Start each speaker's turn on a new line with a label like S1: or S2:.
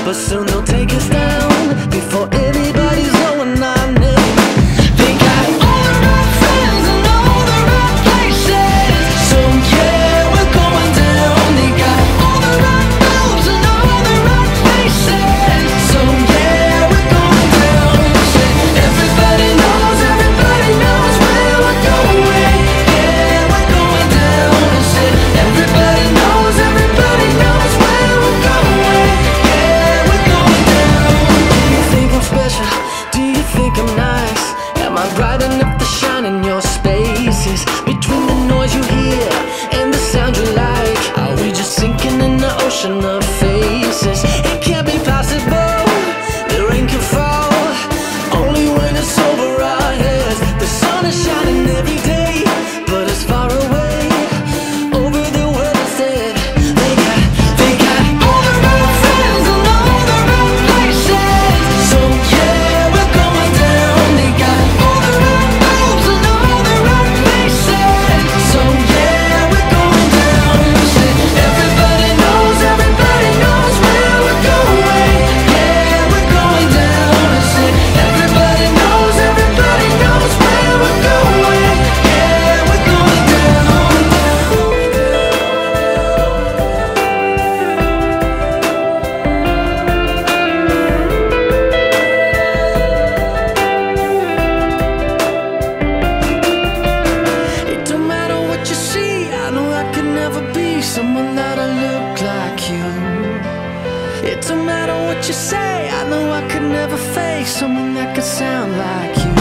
S1: but soon they'll take us down before anybody's knowing our name. They got all the right friends and all the right places, so yeah, we're going down. They got all the right moves and all the right faces, so yeah, we're going down. Say, everybody knows where we're going. Yeah, we're going down. Say, everybody knows where we're going. Yeah, we're going down. Do you think I'm special? Do you think I'm nice? Am I bright enough to shine in your spaces? Between the noise you hear and the sound you like, are we just sinking in the ocean of faces? It can't be possible, the rain can fall only when it's over our heads. The sun is shining every day, but it's far away over the world instead. They got all the right friends and all the right places, so yeah, we're going down. They got all the right moves and all the right faces, so yeah, we're going down. Say, everybody knows where we're going. Yeah, we're going down. Say, everybody knows where we're going. Yeah, we're going down. It don't matter what you see, I know I could never be someone that'll look like you. It don't matter what you say, I know I could never face someone that could sound like you.